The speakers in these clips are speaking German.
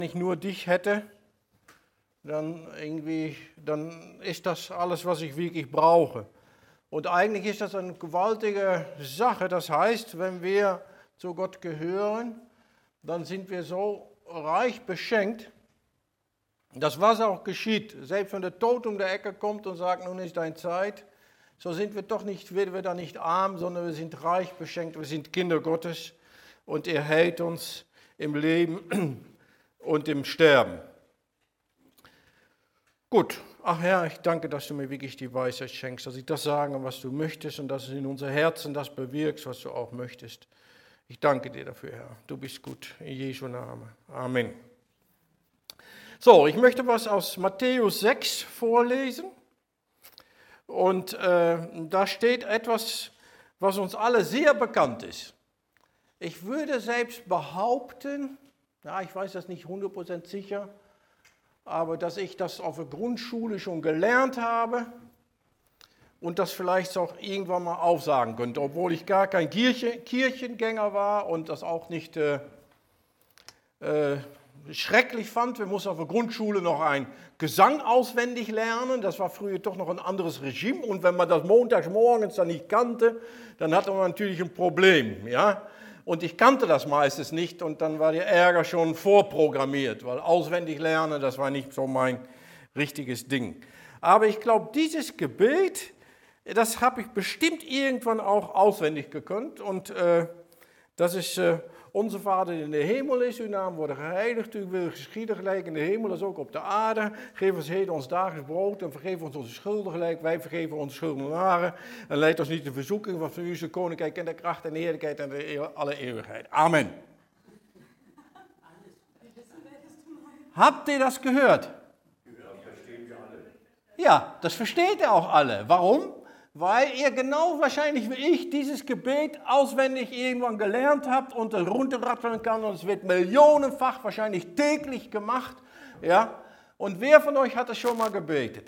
ich nur dich hätte, dann ist das alles, was ich wirklich brauche. Und eigentlich ist das eine gewaltige Sache. Das heißt, wenn wir zu Gott gehören, dann sind wir so reich beschenkt, dass was auch geschieht, selbst wenn der Tod um die Ecke kommt und sagt, nun ist deine Zeit, so werden wir da nicht arm, sondern wir sind reich beschenkt, wir sind Kinder Gottes und er hält uns im Leben und im Sterben. Gut, ach Herr, ich danke, dass du mir wirklich die Weisheit schenkst, dass ich das sage, was du möchtest und dass es in unser Herzen das bewirkst, was du auch möchtest. Ich danke dir dafür, Herr. Du bist gut, in Jesu Namen. Amen. So, ich möchte was aus Matthäus 6 vorlesen. Und da steht etwas, was uns alle sehr bekannt ist. Ich würde selbst behaupten, ja, ich weiß das nicht 100% sicher, aber dass ich das auf der Grundschule schon gelernt habe und das vielleicht auch irgendwann mal aufsagen könnte, obwohl ich gar kein Kirchengänger war und das auch nicht schrecklich fand. Wir mussten auf der Grundschule noch einen Gesang auswendig lernen. Das war früher doch noch ein anderes Regime. Und wenn man das montags morgens dann nicht kannte, dann hatte man natürlich ein Problem. Ja? Und ich kannte das meistens nicht und dann war der Ärger schon vorprogrammiert, weil auswendig lernen, das war nicht so mein richtiges Ding. Aber ich glaube, dieses Gebet, das habe ich bestimmt irgendwann auch auswendig gekonnt. Und das ist... Onze Vader die in de hemel is, uw naam worden geheiligd, uw wil geschieden gelijk in de hemel als ook op de aarde. Geef ons heden ons dagelijks brood en vergeef ons onze schulden gelijk wij vergeven onze schuldenaren. En leid ons niet in verzoeking, want van u is de koninkrijk en de kracht en de heerlijkheid en alle eeuwigheid. Amen. Habt ihr das gehört? Ja, das versteht ihr auch alle. Warum? Weil ihr genau wahrscheinlich wie ich dieses Gebet auswendig irgendwann gelernt habt und es runterratteln kann und es wird millionenfach wahrscheinlich täglich gemacht. Ja? Und wer von euch hat das schon mal gebetet?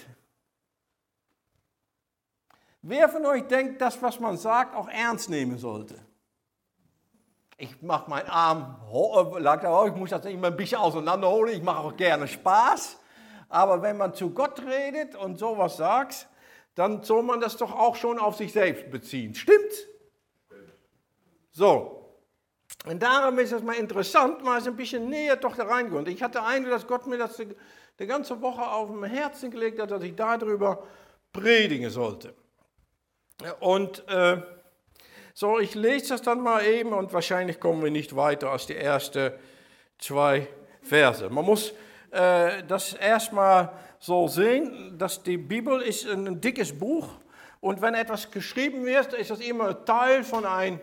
Wer von euch denkt, dass was man sagt auch ernst nehmen sollte? Ich mache meinen Arm, ich muss das immer ein bisschen auseinanderholen, ich mache auch gerne Spaß. Aber wenn man zu Gott redet und sowas sagt, dann soll man das doch auch schon auf sich selbst beziehen. Stimmt's? So. Und darum ist es mal interessant, mal ein bisschen näher doch da reingehen. Ich hatte Eindruck, dass Gott mir das die ganze Woche auf dem Herzen gelegt hat, dass ich darüber predigen sollte. Und so, ich lese das dann mal eben und wahrscheinlich kommen wir nicht weiter als die ersten 2 Verse. Man muss das erstmal so sehen, dass die Bibel ist ein dickes Buch und wenn etwas geschrieben wird, ist das immer Teil von ein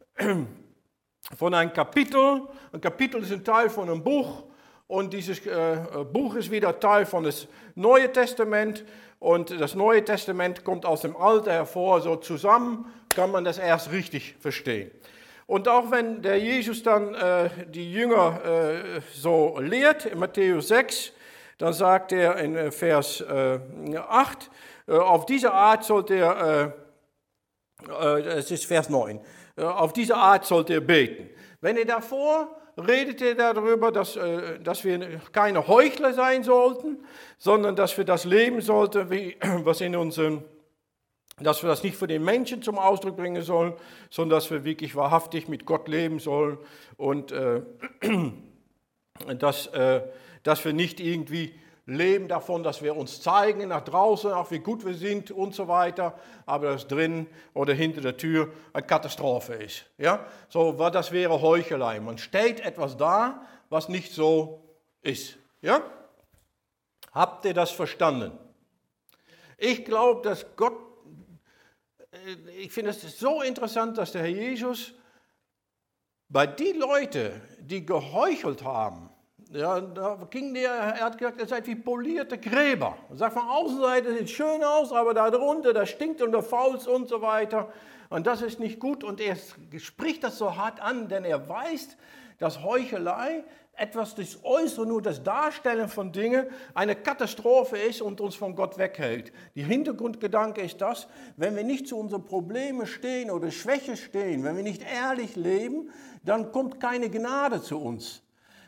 Kapitel. Ein Kapitel ist ein Teil von einem Buch und dieses Buch ist wieder Teil von das Neue Testament und das Neue Testament kommt aus dem Alten hervor, so zusammen kann man das erst richtig verstehen. Und auch wenn der Jesus dann die Jünger so lehrt, in Matthäus 6, dann sagt er in Vers 8, auf diese Art sollte er, es ist Vers 9, auf diese Art sollte er beten. Wenn er davor redet er darüber, dass wir keine Heuchler sein sollten, sondern dass wir das leben sollten, was in unserem, dass wir das nicht für den Menschen zum Ausdruck bringen sollen, sondern dass wir wirklich wahrhaftig mit Gott leben sollen und dass wir nicht irgendwie leben davon, dass wir uns zeigen nach draußen, auch wie gut wir sind und so weiter, aber dass drin oder hinter der Tür eine Katastrophe ist. Ja? So, das wäre Heuchelei. Man stellt etwas dar, was nicht so ist. Ja? Habt ihr das verstanden? Ich glaube, dass Gott, ich finde es so interessant, dass der Herr Jesus bei den Leuten, die geheuchelt haben, ja, da ging er hat gesagt, ihr seid wie polierte Gräber. Er sagt, von Außenseite sieht schön aus, aber da drunter, da stinkt und da fault und so weiter. Und das ist nicht gut. Und er spricht das so hart an, denn er weiß, dass Heuchelei etwas das Äußere, nur das Darstellen von Dingen, eine Katastrophe ist und uns von Gott weghält. Der Hintergrundgedanke ist das, wenn wir nicht zu unseren Problemen stehen oder Schwäche stehen, wenn wir nicht ehrlich leben, dann kommt keine Gnade zu uns.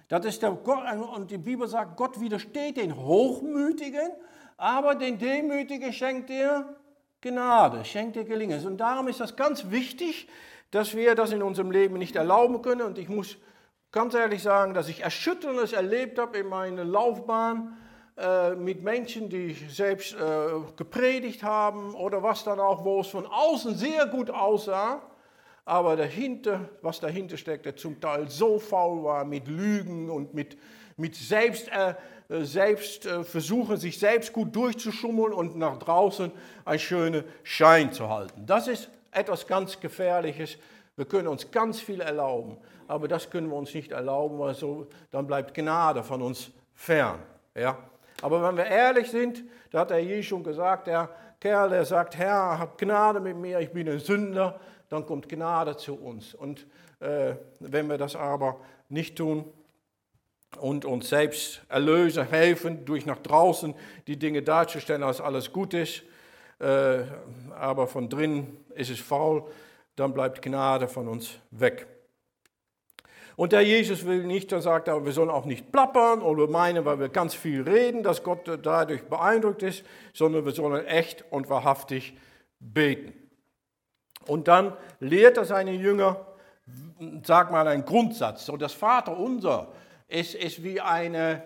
Das ist der Gott, und die Bibel sagt, Gott widersteht den Hochmütigen, aber den Demütigen schenkt er Gnade, schenkt er Gelingen. Und darum ist das ganz wichtig, dass wir das in unserem Leben nicht erlauben können. Und ich muss ganz ehrlich sagen, dass ich Erschütterndes erlebt habe in meiner Laufbahn mit Menschen, die selbst gepredigt haben oder was dann auch, wo es von außen sehr gut aussah, aber was dahinter steckte, zum Teil so faul war mit Lügen und mit selbst versuchen, sich selbst gut durchzuschummeln und nach draußen einen schönen Schein zu halten. Das ist etwas ganz Gefährliches. Wir können uns ganz viel erlauben, aber das können wir uns nicht erlauben, weil dann bleibt Gnade von uns fern. Ja? Aber wenn wir ehrlich sind, da hat der Jesus schon gesagt, der Kerl, der sagt, Herr, hab Gnade mit mir, ich bin ein Sünder, dann kommt Gnade zu uns. Und wenn wir das aber nicht tun und uns selbst erlösen, helfen, durch nach draußen die Dinge darzustellen, dass alles gut ist, aber von drinnen ist es faul, dann bleibt Gnade von uns weg. Und der Jesus will nicht, dann sagt er, wir sollen auch nicht plappern oder meinen, weil wir ganz viel reden, dass Gott dadurch beeindruckt ist, sondern wir sollen echt und wahrhaftig beten. Und dann lehrt er seine Jünger, sag mal, einen Grundsatz. So das Vaterunser ist wie eine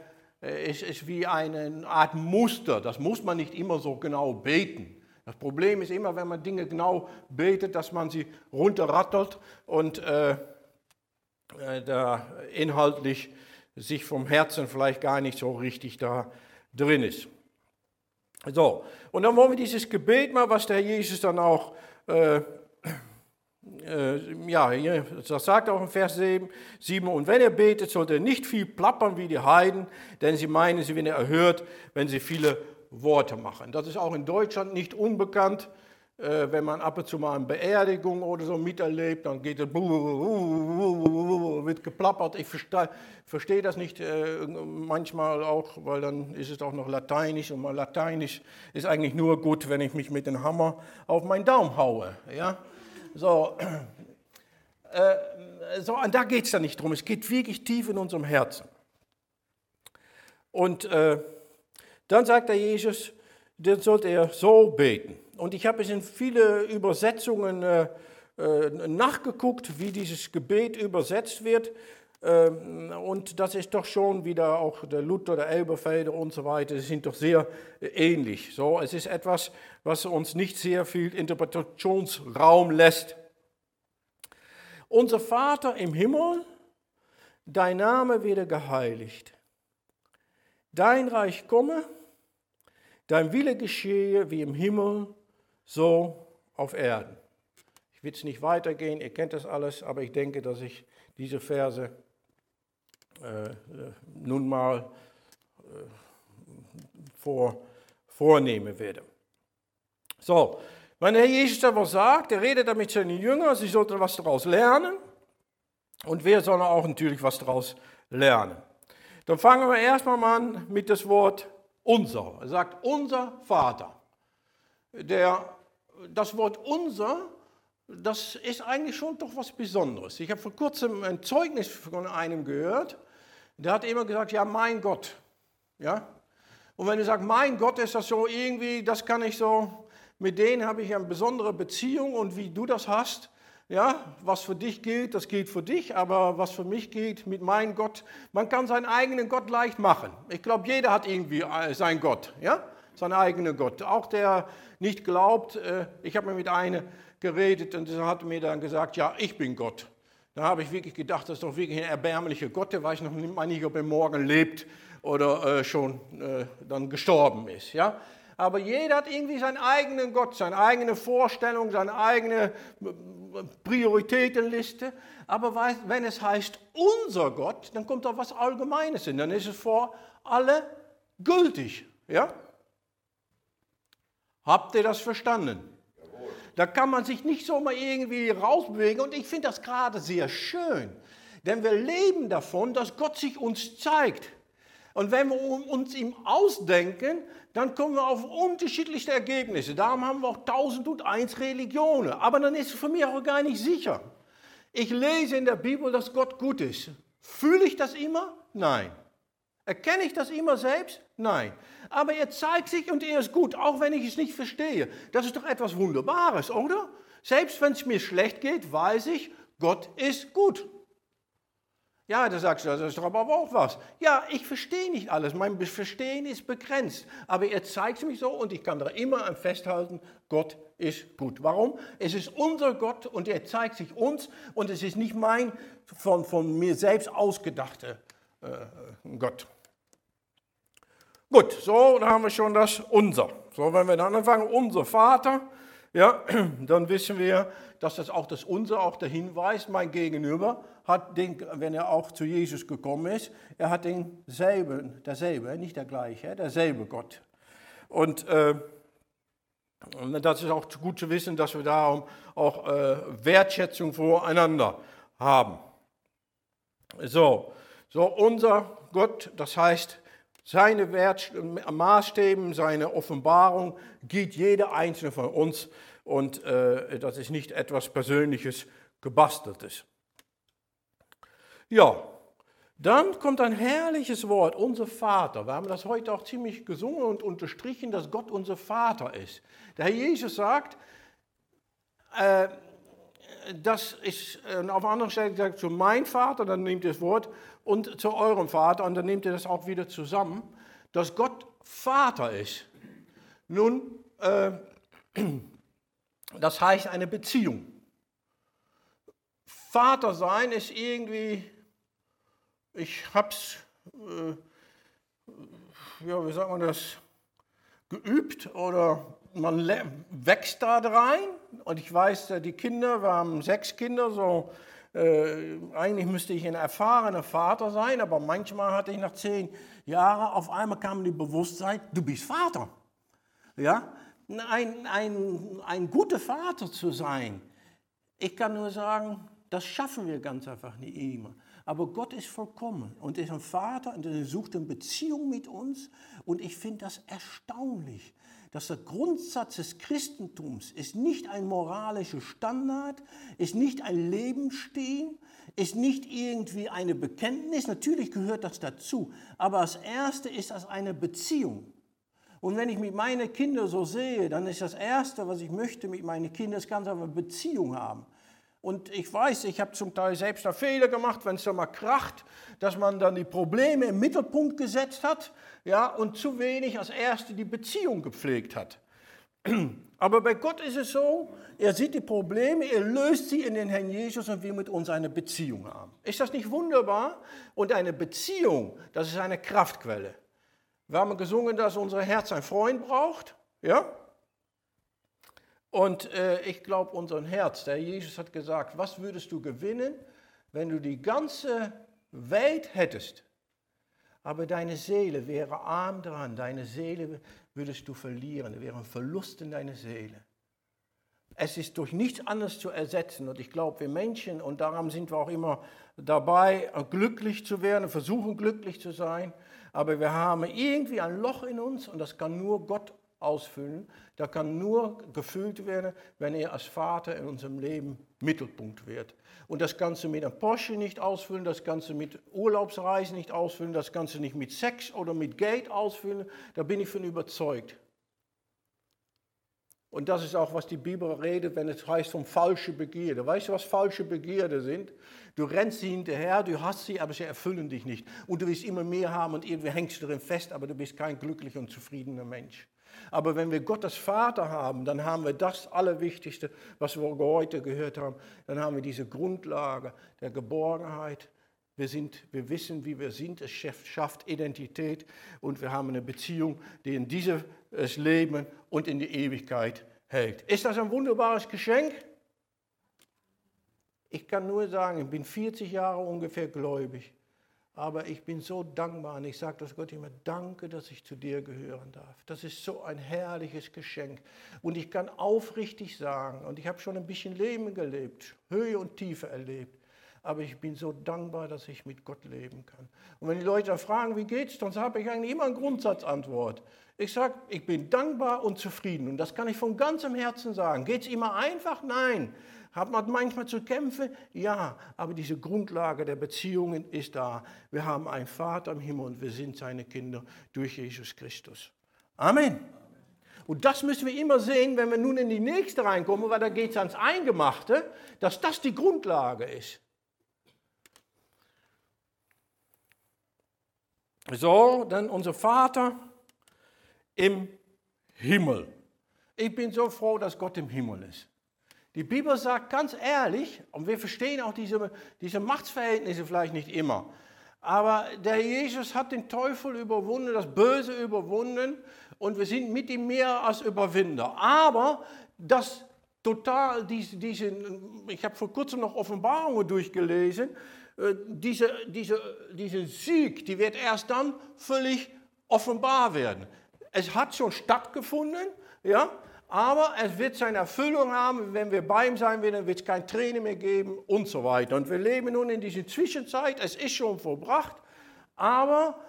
Art Muster. Das muss man nicht immer so genau beten. Das Problem ist immer, wenn man Dinge genau betet, dass man sie runterrattert und da inhaltlich sich vom Herzen vielleicht gar nicht so richtig da drin ist. So, und dann wollen wir dieses Gebet mal, was der Jesus dann auch, das sagt auch in Vers 7, und wenn ihr betet, sollt ihr nicht viel plappern wie die Heiden, denn sie meinen, sie werden erhört, wenn sie viele Worte machen. Das ist auch in Deutschland nicht unbekannt. Wenn man ab und zu mal eine Beerdigung oder so miterlebt, dann geht es, wird geplappert. Ich verstehe das nicht manchmal auch, weil dann ist es auch noch Lateinisch und mal Lateinisch ist eigentlich nur gut, wenn ich mich mit dem Hammer auf meinen Daumen haue. Ja? So, und da geht es dann nicht drum. Es geht wirklich tief in unserem Herzen. Und dann sagt der Jesus, dann sollte er so beten. Und ich habe es in viele Übersetzungen nachgeguckt, wie dieses Gebet übersetzt wird. Und das ist doch schon wieder auch der Luther, der Elberfelder und so weiter, die sind doch sehr ähnlich. So, es ist etwas, was uns nicht sehr viel Interpretationsraum lässt. Unser Vater im Himmel, dein Name werde geheiligt. Dein Reich komme, dein Wille geschehe wie im Himmel, so auf Erden. Ich will es nicht weitergehen, ihr kennt das alles, aber ich denke, dass ich diese Verse nun mal vornehmen werde. So, wenn der Jesus aber sagt, er redet damit seinen Jüngern, sie sollten was daraus lernen und wir sollen auch natürlich was daraus lernen. Dann fangen wir erstmal an mit dem Wort unser. Er sagt, unser Vater. Das Wort unser, das ist eigentlich schon doch was Besonderes. Ich habe vor kurzem ein Zeugnis von einem gehört, der hat immer gesagt, ja, mein Gott. Ja? Und wenn du sagst, mein Gott, ist das so irgendwie, das kann ich so, mit denen habe ich eine besondere Beziehung und wie du das hast, ja, was für dich gilt, das gilt für dich, aber was für mich gilt mit meinem Gott, man kann seinen eigenen Gott leicht machen. Ich glaube, jeder hat irgendwie seinen Gott, ja, seinen eigenen Gott. Auch der nicht glaubt, ich habe mit einem geredet und der hat mir dann gesagt, ja, ich bin Gott. Da habe ich wirklich gedacht, das ist doch wirklich ein erbärmlicher Gott, der weiß noch nicht, ob er morgen lebt oder schon dann gestorben ist, ja. Aber jeder hat irgendwie seinen eigenen Gott, seine eigene Vorstellung, seine eigene Prioritätenliste. Aber wenn es heißt unser Gott, dann kommt da was Allgemeines hin. Dann ist es für alle gültig. Ja? Habt ihr das verstanden? Jawohl. Da kann man sich nicht so mal irgendwie rausbewegen. Und ich finde das gerade sehr schön. Denn wir leben davon, dass Gott sich uns zeigt. Und wenn wir uns ihm ausdenken, dann kommen wir auf unterschiedlichste Ergebnisse. Darum haben wir auch 1001 Religionen. Aber dann ist es für mich auch gar nicht sicher. Ich lese in der Bibel, dass Gott gut ist. Fühle ich das immer? Nein. Erkenne ich das immer selbst? Nein. Aber er zeigt sich und er ist gut, auch wenn ich es nicht verstehe. Das ist doch etwas Wunderbares, oder? Selbst wenn es mir schlecht geht, weiß ich, Gott ist gut. Ja, da sagst du, das ist doch aber auch was. Ja, ich verstehe nicht alles, mein Verstehen ist begrenzt. Aber er zeigt es mir so und ich kann da immer festhalten, Gott ist gut. Warum? Es ist unser Gott und er zeigt sich uns und es ist nicht mein, von mir selbst ausgedachter Gott. Gut, so, da haben wir schon das Unser. So, wenn wir dann anfangen, unser Vater, ja, dann wissen wir, dass das auch das Unser auch der Hinweis, mein Gegenüber hat, wenn er auch zu Jesus gekommen ist, er hat derselbe, nicht der gleiche, derselbe Gott. Und das ist auch gut zu wissen, dass wir darum auch Wertschätzung voreinander haben. So unser Gott, das heißt, seine Maßstäbe, seine Offenbarung gilt jeder einzelne von uns und das ist nicht etwas Persönliches, Gebasteltes. Ja, dann kommt ein herrliches Wort, unser Vater. Wir haben das heute auch ziemlich gesungen und unterstrichen, dass Gott unser Vater ist. Der Herr Jesus sagt, das ist auf einer anderen Stelle gesagt, zu mein Vater, dann nehmt ihr das Wort, und zu eurem Vater, und dann nehmt ihr das auch wieder zusammen, dass Gott Vater ist. Nun, das heißt eine Beziehung. Vater sein ist irgendwie, ich hab's, wie sagt man das, geübt oder man wächst da rein. Und ich weiß, die Kinder, wir haben 6 Kinder, so eigentlich müsste ich ein erfahrener Vater sein, aber manchmal hatte ich nach 10 Jahren, auf einmal kam die Bewusstsein, du bist Vater. Ja? Ein guter Vater zu sein, ich kann nur sagen, das schaffen wir ganz einfach nicht immer. Aber Gott ist vollkommen und ist ein Vater und er sucht eine Beziehung mit uns. Und ich finde das erstaunlich, dass der Grundsatz des Christentums ist nicht ein moralischer Standard, ist nicht ein Lebensstil, ist nicht irgendwie eine Bekenntnis. Natürlich gehört das dazu, aber das Erste ist als eine Beziehung. Und wenn ich mit meinen Kindern so sehe, dann ist das Erste, was ich möchte mit meinen Kindern, das ganz einfach eine Beziehung haben. Und ich weiß, ich habe zum Teil selbst da Fehler gemacht, wenn es da mal kracht, dass man dann die Probleme im Mittelpunkt gesetzt hat, ja, und zu wenig als Erste die Beziehung gepflegt hat. Aber bei Gott ist es so, er sieht die Probleme, er löst sie in den Herrn Jesus und will mit uns eine Beziehung haben. Ist das nicht wunderbar? Und eine Beziehung, das ist eine Kraftquelle. Wir haben gesungen, dass unser Herz einen Freund braucht, ja? Und ich glaube, unser Herz, der Jesus hat gesagt, was würdest du gewinnen, wenn du die ganze Welt hättest, aber deine Seele wäre arm dran, deine Seele würdest du verlieren, da wäre ein Verlust in deiner Seele. Es ist durch nichts anderes zu ersetzen und ich glaube, wir Menschen, und daran sind wir auch immer dabei, glücklich zu werden, versuchen glücklich zu sein, aber wir haben irgendwie ein Loch in uns und das kann nur Gott ausfüllen. Da kann nur gefüllt werden, wenn er als Vater in unserem Leben Mittelpunkt wird. Und das Ganze mit einem Porsche nicht ausfüllen, das Ganze mit Urlaubsreisen nicht ausfüllen, das Ganze nicht mit Sex oder mit Geld ausfüllen, da bin ich von überzeugt. Und das ist auch, was die Bibel redet, wenn es heißt von falsche Begierde. Weißt du, was falsche Begierde sind? Du rennst sie hinterher, du hast sie, aber sie erfüllen dich nicht. Und du willst immer mehr haben und irgendwie hängst du darin fest, aber du bist kein glücklicher und zufriedener Mensch. Aber wenn wir Gott als Vater haben, dann haben wir das Allerwichtigste, was wir heute gehört haben. Dann haben wir diese Grundlage der Geborgenheit. Wir wissen, wie wir sind. Es schafft Identität und wir haben eine Beziehung, die in dieses Leben und in die Ewigkeit hält. Ist das ein wunderbares Geschenk? Ich kann nur sagen, ich bin 40 Jahre ungefähr gläubig. Aber ich bin so dankbar und ich sage das Gott immer, danke, dass ich zu dir gehören darf. Das ist so ein herrliches Geschenk. Und ich kann aufrichtig sagen, und ich habe schon ein bisschen Leben gelebt, Höhe und Tiefe erlebt, aber ich bin so dankbar, dass ich mit Gott leben kann. Und wenn die Leute dann fragen, wie geht's, dann habe ich eigentlich immer eine Grundsatzantwort. Ich sage, ich bin dankbar und zufrieden und das kann ich von ganzem Herzen sagen. Geht es immer einfach? Nein. Hat man manchmal zu kämpfen? Ja, aber diese Grundlage der Beziehungen ist da. Wir haben einen Vater im Himmel und wir sind seine Kinder durch Jesus Christus. Amen. Und das müssen wir immer sehen, wenn wir nun in die nächste reinkommen, weil da geht es ans Eingemachte, dass das die Grundlage ist. So, dann unser Vater im Himmel. Ich bin so froh, dass Gott im Himmel ist. Die Bibel sagt ganz ehrlich, und wir verstehen auch diese Machtsverhältnisse vielleicht nicht immer, aber der Jesus hat den Teufel überwunden, das Böse überwunden und wir sind mit ihm mehr als Überwinder. Aber das total, ich habe vor kurzem noch Offenbarungen durchgelesen, diese Sieg, die wird erst dann völlig offenbar werden. Es hat schon stattgefunden, ja, aber es wird seine Erfüllung haben, wenn wir bei ihm sein werden, wird es keine Tränen mehr geben und so weiter. Und wir leben nun in dieser Zwischenzeit, es ist schon vollbracht, aber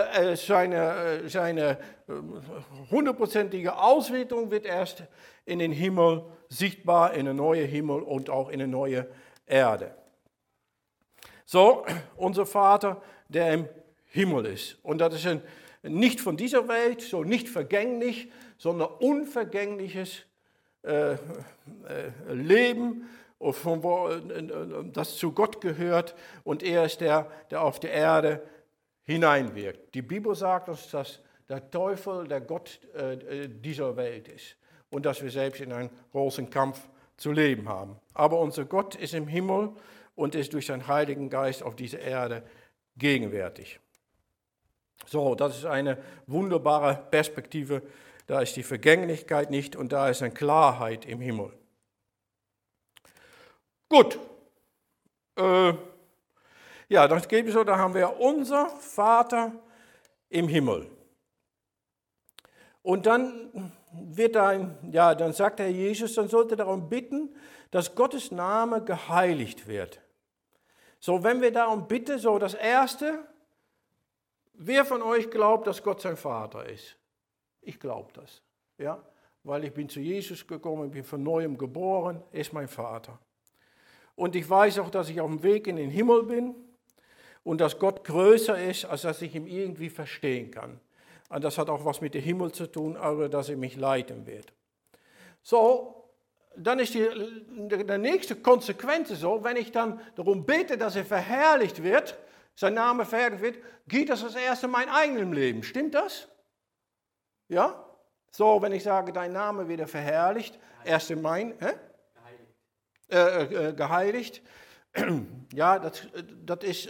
seine hundertprozentige Auswirkung wird erst in den Himmel sichtbar, in einen neuen Himmel und auch in eine neue Erde. So, unser Vater, der im Himmel ist. Und das ist nicht von dieser Welt, so nicht vergänglich, sondern unvergängliches Leben, das zu Gott gehört. Und er ist der auf die Erde hineinwirkt. Die Bibel sagt uns, dass der Teufel der Gott dieser Welt ist und dass wir selbst in einem großen Kampf zu leben haben. Aber unser Gott ist im Himmel und ist durch seinen Heiligen Geist auf dieser Erde gegenwärtig. So, das ist eine wunderbare Perspektive. Da ist die Vergänglichkeit nicht und da ist eine Klarheit im Himmel. Gut. Ja, das geht so, da haben wir unser Vater im Himmel. Und dann dann sagt Herr Jesus, dann sollte darum bitten, dass Gottes Name geheiligt wird. So, wenn wir darum bitten, so das Erste, wer von euch glaubt, dass Gott sein Vater ist? Ich glaube das, ja, weil ich bin zu Jesus gekommen, bin von Neuem geboren, er ist mein Vater. Und ich weiß auch, dass ich auf dem Weg in den Himmel bin und dass Gott größer ist, als dass ich ihn irgendwie verstehen kann. Und das hat auch was mit dem Himmel zu tun, aber dass er mich leiten wird. So, dann ist die nächste Konsequenz so, wenn ich dann darum bete, dass er verherrlicht wird, sein Name verherrlicht wird, geht das als erstes in mein eigenes Leben. Stimmt das? Ja? So, wenn ich sage, dein Name wird verherrlicht, erst in mein, geheiligt. Ja, das ist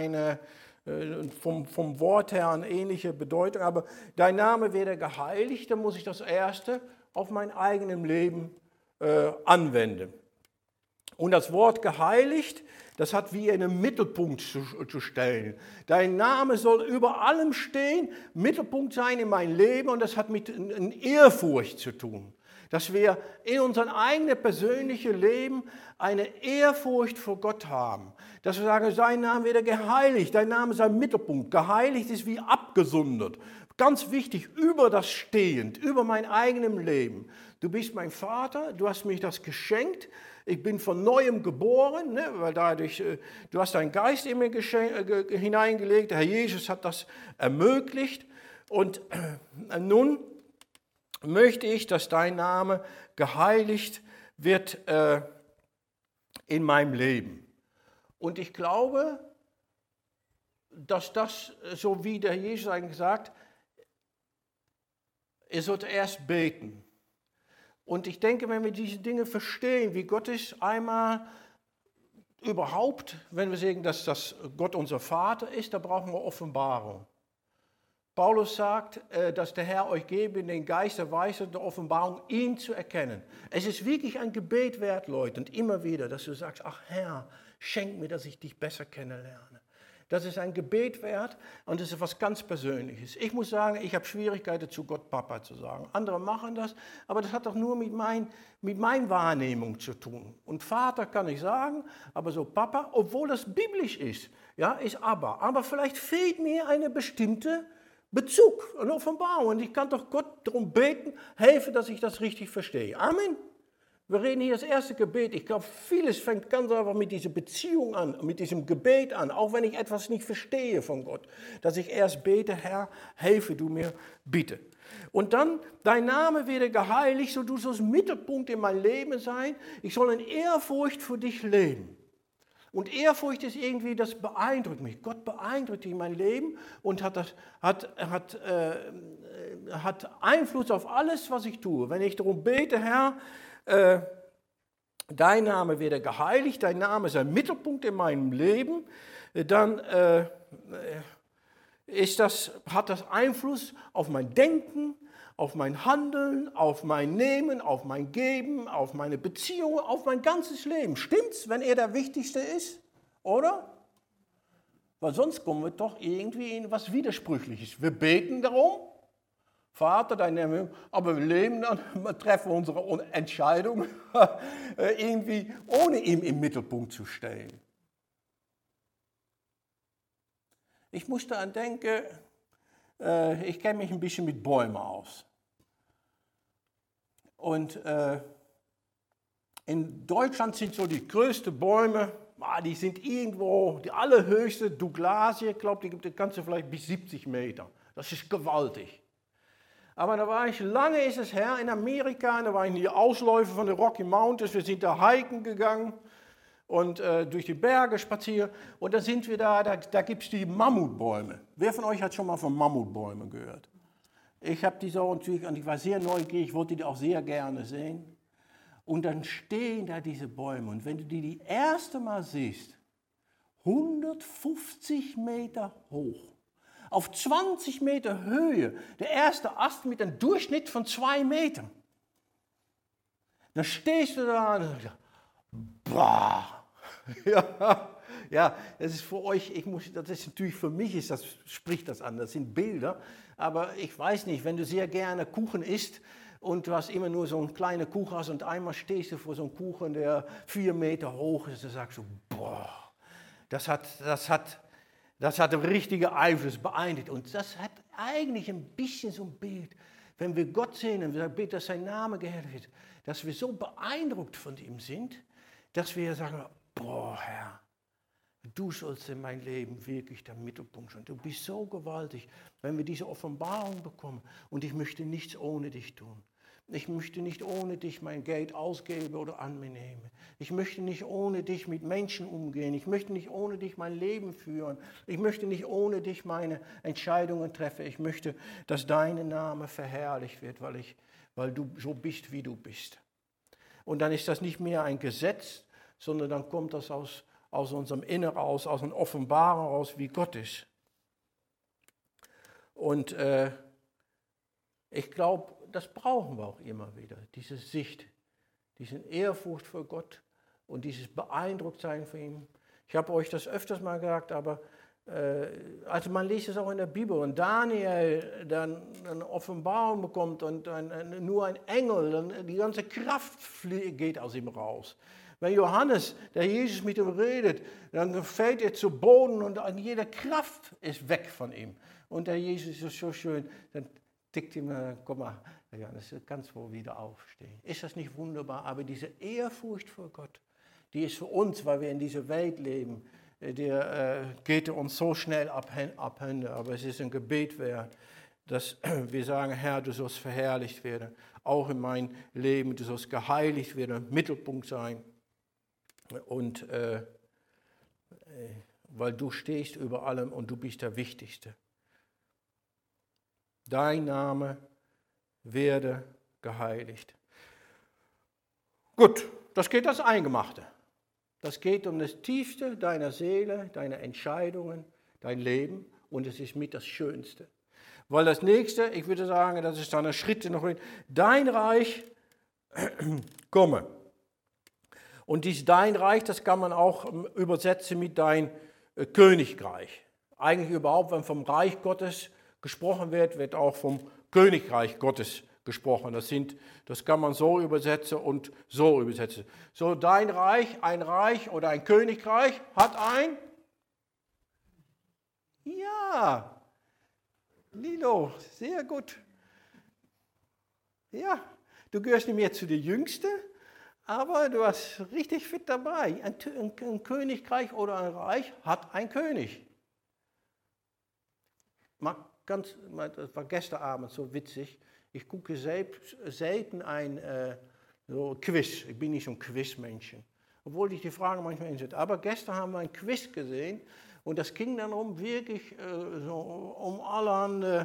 vom Wort her eine ähnliche Bedeutung, aber dein Name wird geheiligt, dann muss ich das Erste auf mein eigenes Leben anwenden. Und das Wort geheiligt, das hat wie einen Mittelpunkt zu stellen. Dein Name soll über allem stehen, Mittelpunkt sein in meinem Leben und das hat mit Ehrfurcht zu tun. Dass wir in unserem eigenen persönlichen Leben eine Ehrfurcht vor Gott haben. Dass wir sagen, sein Name wird geheiligt, dein Name ist ein Mittelpunkt. Geheiligt ist wie abgesondert. Ganz wichtig, über das stehend, über mein eigenes Leben. Du bist mein Vater, du hast mich das geschenkt. Ich bin von Neuem geboren, ne, weil dadurch, du hast deinen Geist in mir hineingelegt. Der Herr Jesus hat das ermöglicht. Und nun möchte ich, dass dein Name geheiligt wird in meinem Leben. Und ich glaube, dass das, so wie der Jesus eigentlich sagt, er sollte erst beten. Und ich denke, wenn wir diese Dinge verstehen, wie Gott ist, einmal überhaupt, wenn wir sagen, dass das Gott unser Vater ist, da brauchen wir Offenbarung. Paulus sagt, dass der Herr euch gebe den Geist der Weisheit und der Offenbarung, ihn zu erkennen. Es ist wirklich ein Gebet wert, Leute, und immer wieder, dass du sagst, ach Herr, schenk mir, dass ich dich besser kennenlerne. Das ist ein Gebet wert und das ist etwas ganz Persönliches. Ich muss sagen, ich habe Schwierigkeiten, zu Gott Papa zu sagen. Andere machen das, aber das hat doch nur mit meiner Wahrnehmung zu tun. Und Vater kann ich sagen, aber so Papa, obwohl das biblisch ist, ja, ist Abba. Aber vielleicht fehlt mir eine bestimmte Bezug, eine Offenbarung. Und ich kann doch Gott darum beten, helfe, dass ich das richtig verstehe. Amen. Wir reden hier das erste Gebet. Ich glaube, vieles fängt ganz einfach mit dieser Beziehung an, mit diesem Gebet an, auch wenn ich etwas nicht verstehe von Gott, dass ich erst bete, Herr, helfe du mir, bitte. Und dann, dein Name werde geheiligt, so du sollst Mittelpunkt in mein Leben sein. Ich soll in Ehrfurcht für dich leben. Und Ehrfurcht ist irgendwie, das beeindruckt mich. Gott beeindruckt in mein Leben und hat Einfluss auf alles, was ich tue. Wenn ich darum bete, Herr, dein Name werde geheiligt, dein Name ist ein Mittelpunkt in meinem Leben, dann hat das Einfluss auf mein Denken, auf mein Handeln, auf mein Nehmen, auf mein Geben, auf meine Beziehungen, auf mein ganzes Leben. Stimmt's, wenn er der Wichtigste ist? Oder? Weil sonst kommen wir doch irgendwie in was Widersprüchliches. Wir beten darum, Vater, dein Name, aber wir leben dann, wir treffen unsere Entscheidung irgendwie ohne ihn im Mittelpunkt zu stellen. Ich musste an denken, ich kenne mich ein bisschen mit Bäumen aus. Und in Deutschland sind so die größten Bäume, die sind irgendwo, die allerhöchste Douglasie, ich glaube, die kannst du vielleicht bis 70 Meter. Das ist gewaltig. Aber da war ich, lange ist es her, in Amerika, und da war ich in die Ausläufe von den Rocky Mountains, wir sind da hiken gegangen und durch die Berge spazieren und da sind wir da gibt es die Mammutbäume. Wer von euch hat schon mal von Mammutbäumen gehört? Ich habe die so natürlich, und ich war sehr neugierig, ich wollte die auch sehr gerne sehen. Und dann stehen da diese Bäume und wenn du die erste Mal siehst, 150 Meter hoch. Auf 20 Meter Höhe, der erste Ast mit einem Durchschnitt von 2 Metern. Dann stehst du da und sagst, boah. Ja, das ist für euch, das ist natürlich für mich, spricht das an, das sind Bilder, aber ich weiß nicht, wenn du sehr gerne Kuchen isst und du hast immer nur so einen kleinen Kuchen hast und einmal stehst du vor so einem Kuchen, der 4 Meter hoch ist, dann sagst du, boah, das hat einen richtigen Einfluss, beeindruckt. Und das hat eigentlich ein bisschen so ein Bild, wenn wir Gott sehen und wir beten, dass sein Name geehrt wird, dass wir so beeindruckt von ihm sind, dass wir sagen, boah Herr, du sollst in mein Leben wirklich der Mittelpunkt sein. Du bist so gewaltig, wenn wir diese Offenbarung bekommen. Und ich möchte nichts ohne dich tun. Ich möchte nicht ohne dich mein Geld ausgeben oder an mir nehmen. Ich möchte nicht ohne dich mit Menschen umgehen. Ich möchte nicht ohne dich mein Leben führen. Ich möchte nicht ohne dich meine Entscheidungen treffen. Ich möchte, dass dein Name verherrlicht wird, weil du so bist, wie du bist. Und dann ist das nicht mehr ein Gesetz, sondern dann kommt das aus unserem Inneren aus einer Offenbarung raus, wie Gott ist. Und ich glaube, das brauchen wir auch immer wieder, diese Sicht, diese Ehrfurcht vor Gott und dieses Beeindrucktsein von ihm. Ich habe euch das öfters mal gesagt, aber also man liest es auch in der Bibel und Daniel dann eine Offenbarung bekommt und nur ein Engel, dann die ganze Kraft geht aus ihm raus. Wenn Johannes, der Jesus mit ihm redet, dann fällt er zu Boden und jede Kraft ist weg von ihm. Und der Jesus ist so schön, dann tickt ihm, komm mal, Johannes, kannst wohl wieder aufstehen. Ist das nicht wunderbar? Aber diese Ehrfurcht vor Gott, die ist für uns, weil wir in dieser Welt leben, der geht uns so schnell abhanden. Aber es ist ein Gebet wert, dass wir sagen, Herr, du sollst verherrlicht werden, auch in mein Leben, du sollst geheiligt werden, Mittelpunkt sein. Und weil du stehst über allem und du bist der Wichtigste. Dein Name werde geheiligt. Gut, das geht das Eingemachte. Das geht um das Tiefste deiner Seele, deiner Entscheidungen, dein Leben und es ist mit das Schönste. Weil das Nächste, ich würde sagen, das ist dann ein Schritt noch hin, dein Reich komme. Und dies dein Reich, das kann man auch übersetzen mit dein Königreich. Eigentlich überhaupt, wenn vom Reich Gottes gesprochen wird, wird auch vom Königreich Gottes gesprochen. Das kann man so übersetzen und so übersetzen. So, dein Reich, ein Reich oder ein Königreich hat ein? Ja, Lilo, sehr gut. Ja, du gehörst nicht mehr zu den Jüngsten, aber du warst richtig fit dabei. Ein Königreich oder ein Reich hat ein König. Das war gestern Abend so witzig. Ich gucke selten ein so Quiz. Ich bin nicht so ein Quizmännchen. Obwohl ich die Fragen manchmal einsetze. Aber gestern haben wir ein Quiz gesehen und das ging dann wirklich um allerhand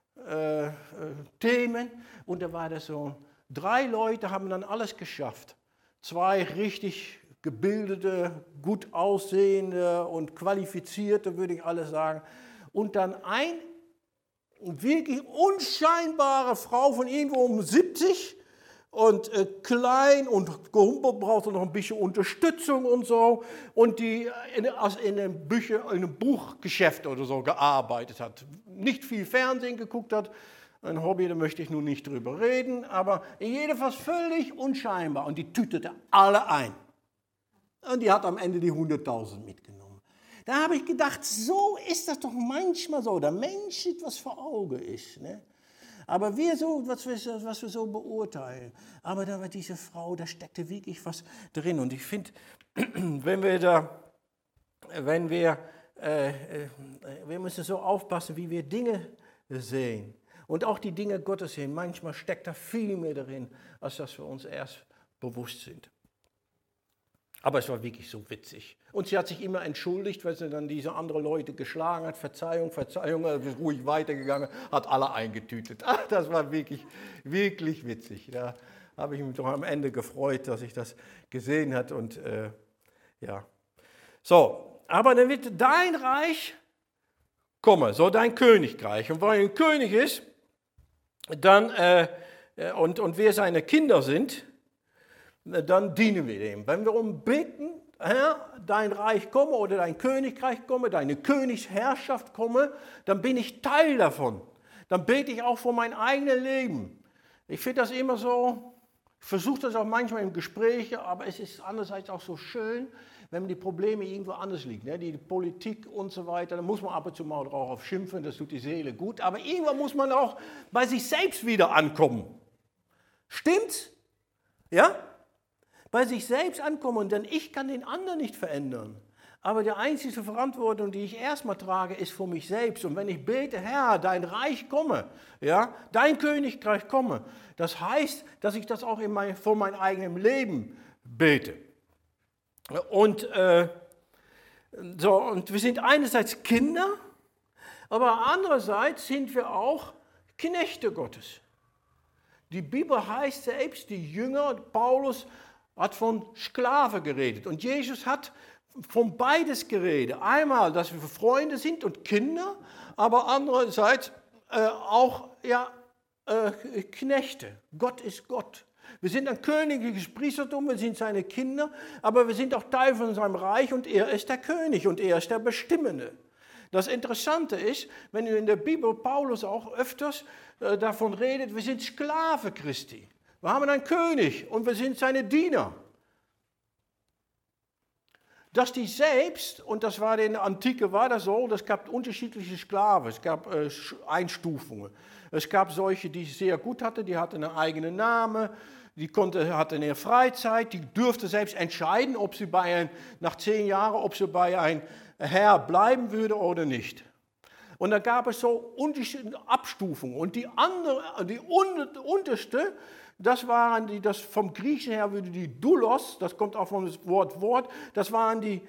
Themen. Und da war das so, 3 Leute haben dann alles geschafft. 2 richtig gebildete, gut aussehende und qualifizierte, würde ich alles sagen. Und dann ein wirklich unscheinbare Frau von irgendwo um 70 und klein und gehumpelt, brauchte noch ein bisschen Unterstützung und so. Und die in einem Buchgeschäft oder so gearbeitet hat. Nicht viel Fernsehen geguckt hat. Ein Hobby, da möchte ich nun nicht drüber reden. Aber jedenfalls völlig unscheinbar. Und die tütete alle ein. Und die hat am Ende die 100.000 mitgenommen. Da habe ich gedacht, so ist das doch manchmal so. Der Mensch sieht, was vor Augen ist. Ne? Aber wir so, was wir so beurteilen. Aber da war diese Frau, da steckte wirklich was drin. Und ich finde, wir müssen so aufpassen, wie wir Dinge sehen. Und auch die Dinge Gottes sehen. Manchmal steckt da viel mehr drin, als dass wir uns erst bewusst sind. Aber es war wirklich so witzig. Und sie hat sich immer entschuldigt, weil sie dann diese anderen Leute geschlagen hat. Verzeihung, ist ruhig weitergegangen, hat alle eingetütet. Ach, das war wirklich, wirklich witzig. Da habe ich mich doch am Ende gefreut, dass ich das gesehen habe. Und ja. So, aber dann wird dein Reich kommen, so dein Königreich. Und weil ein König ist, dann, und wir seine Kinder sind, dann dienen wir dem. Wenn wir um bitten, Herr, dein Reich komme oder dein Königreich komme, deine Königsherrschaft komme, dann bin ich Teil davon. Dann bete ich auch für mein eigenes Leben. Ich finde das immer so, ich versuche das auch manchmal im Gespräch, aber es ist andererseits auch so schön, wenn die Probleme irgendwo anders liegen, ne? Die Politik und so weiter, da muss man ab und zu mal drauf schimpfen, das tut die Seele gut, aber irgendwann muss man auch bei sich selbst wieder ankommen. Stimmt's? Ja? Bei sich selbst ankommen, denn ich kann den anderen nicht verändern. Aber die einzige Verantwortung, die ich erstmal trage, ist für mich selbst. Und wenn ich bete, Herr, dein Reich komme, ja, dein Königreich komme, das heißt, dass ich das auch vor mein eigenes Leben bete. Und wir sind einerseits Kinder, aber andererseits sind wir auch Knechte Gottes. Die Bibel heißt selbst, die Jünger, Paulus hat von Sklave geredet. Und Jesus hat von beides geredet. Einmal, dass wir Freunde sind und Kinder, aber andererseits auch Knechte. Gott ist Gott. Wir sind ein königliches Priestertum, wir sind seine Kinder, aber wir sind auch Teil von seinem Reich und er ist der König und er ist der Bestimmende. Das Interessante ist, wenn in der Bibel Paulus auch öfters davon redet, wir sind Sklave Christi. Wir haben einen König und wir sind seine Diener. Dass die selbst, und das war in der Antike war das so, es gab unterschiedliche Sklaven, es gab Einstufungen. Es gab solche, die es sehr gut hatten, die hatten einen eigenen Namen, hatten ihre Freizeit, die durften selbst entscheiden, ob sie nach 10 Jahren, ob sie bei einem Herr bleiben würde oder nicht. Und da gab es so unterschiedliche Abstufungen. Und die unterste, das waren das vom Griechischen her würde die Doulos, das kommt auch vom Wort, das waren die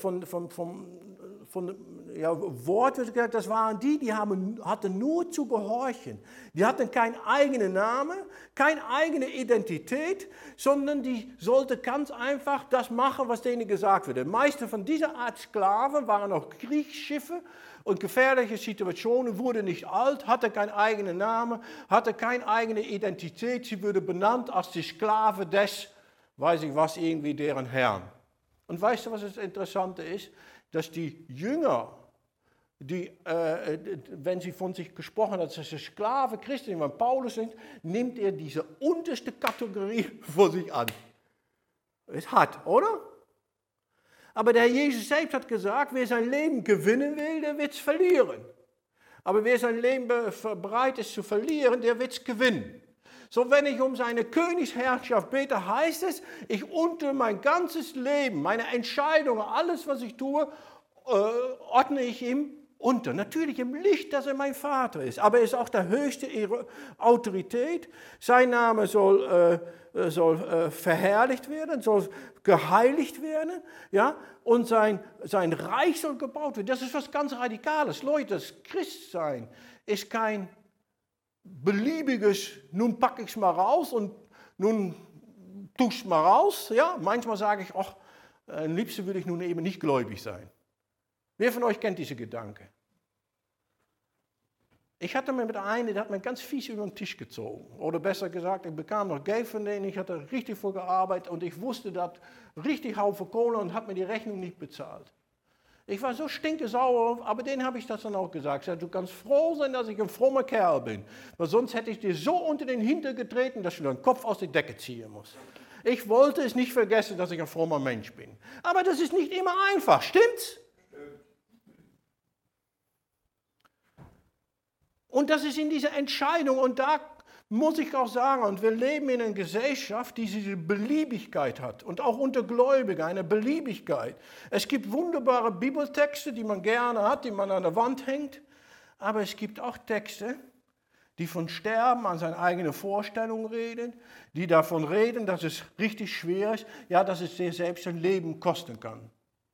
das waren die hatten nur zu gehorchen. Die hatten keinen eigenen Namen, keine eigene Identität, sondern die sollten ganz einfach das machen, was denen gesagt wird. Die meisten von dieser Art Sklaven waren auch Kriegsschiffe und gefährliche Situationen, wurde nicht alt, hatte keinen eigenen Namen, hatte keine eigene Identität. Sie wurde benannt als die Sklave des, weiß ich was, irgendwie deren Herrn. Und weißt du, was das Interessante ist? dass die Jünger, wenn sie von sich gesprochen haben, dass sie Sklave Christi, wenn Paulus sind, nimmt er diese unterste Kategorie vor sich an. Es hat, oder? Aber der Herr Jesus selbst hat gesagt, wer sein Leben gewinnen will, der wird es verlieren. Aber wer sein Leben bereit ist zu verlieren, der wird es gewinnen. So, wenn ich um seine Königsherrschaft bete, heißt es, ich unter mein ganzes Leben, meine Entscheidungen, alles, was ich tue, ordne ich ihm unter. Natürlich im Licht, dass er mein Vater ist, aber er ist auch der höchste Autorität. Sein Name soll verherrlicht werden, soll geheiligt werden, ja, und sein Reich soll gebaut werden. Das ist was ganz Radikales. Leute, das Christsein ist kein beliebiges, nun packe ich es mal raus und nun tue ich es mal raus. Ja? Manchmal sage ich, ach, am liebsten würde ich nun eben nicht gläubig sein. Wer von euch kennt diese Gedanke? Ich hatte mir mit einem, der hat mir ganz fies über den Tisch gezogen. Oder besser gesagt, ich bekam noch Geld von denen, ich hatte richtig voll gearbeitet und ich wusste, das richtig Haufen Kohle und hat mir die Rechnung nicht bezahlt. Ich war so stinkesauer, aber denen habe ich das dann auch gesagt. Ich sagte, du kannst froh sein, dass ich ein frommer Kerl bin, weil sonst hätte ich dir so unter den Hintern getreten, dass du deinen Kopf aus der Decke ziehen musst. Ich wollte es nicht vergessen, dass ich ein frommer Mensch bin. Aber das ist nicht immer einfach, stimmt's? Und das ist in dieser Entscheidung, und da muss ich auch sagen, und wir leben in einer Gesellschaft, die diese Beliebigkeit hat und auch unter Gläubigen eine Beliebigkeit. Es gibt wunderbare Bibeltexte, die man gerne hat, die man an der Wand hängt, aber es gibt auch Texte, die von Sterben an seine eigene Vorstellung reden, die davon reden, dass es richtig schwer ist, ja, dass es dir selbst ein Leben kosten kann.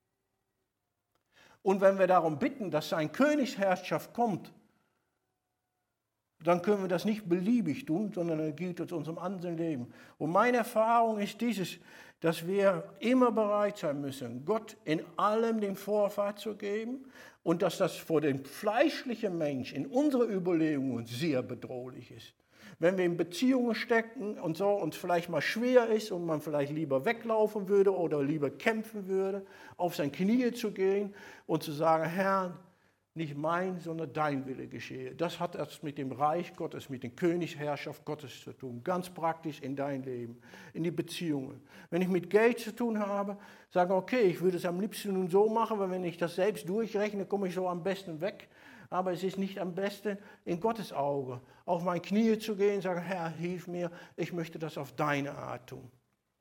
Und wenn wir darum bitten, dass seine Königsherrschaft kommt, dann können wir das nicht beliebig tun, sondern dann gilt es unserem anderen Leben. Und meine Erfahrung ist dieses, dass wir immer bereit sein müssen, Gott in allem den Vorfahrt zu geben und dass das für den fleischlichen Mensch in unserer Überlegung sehr bedrohlich ist. Wenn wir in Beziehungen stecken und so und es vielleicht mal schwer ist und man vielleicht lieber weglaufen würde oder lieber kämpfen würde, auf sein Knie zu gehen und zu sagen, Herr, nicht mein, sondern dein Wille geschehe. Das hat etwas mit dem Reich Gottes, mit der Königsherrschaft Gottes zu tun. Ganz praktisch in dein Leben, in die Beziehungen. Wenn ich mit Geld zu tun habe, sage ich, okay, ich würde es am liebsten nun so machen, weil wenn ich das selbst durchrechne, komme ich so am besten weg. Aber es ist nicht am besten in Gottes Auge. Auf mein Knie zu gehen und sagen, Herr, hilf mir, ich möchte das auf deine Art tun.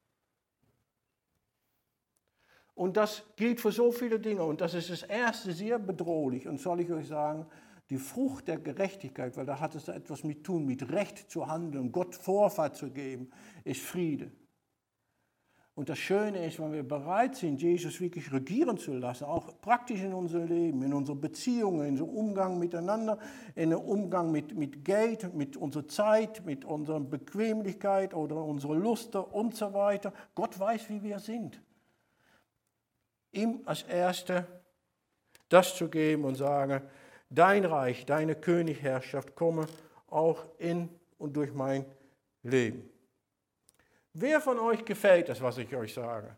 Und das gilt für so viele Dinge. Und das ist das Erste sehr bedrohlich. Und soll ich euch sagen, die Frucht der Gerechtigkeit, weil da hat es etwas mit tun, mit Recht zu handeln, Gott Vorfahrt zu geben, ist Friede. Und das Schöne ist, wenn wir bereit sind, Jesus wirklich regieren zu lassen, auch praktisch in unserem Leben, in unseren Beziehungen, in unserem Umgang miteinander, in dem Umgang mit Geld, mit unserer Zeit, mit unserer Bequemlichkeit oder unserer Lust und so weiter. Gott weiß, wie wir sind. Ihm als Erster das zu geben und sagen, dein Reich, deine Königsherrschaft komme auch in und durch mein Leben. Wer von euch gefällt das, was ich euch sage?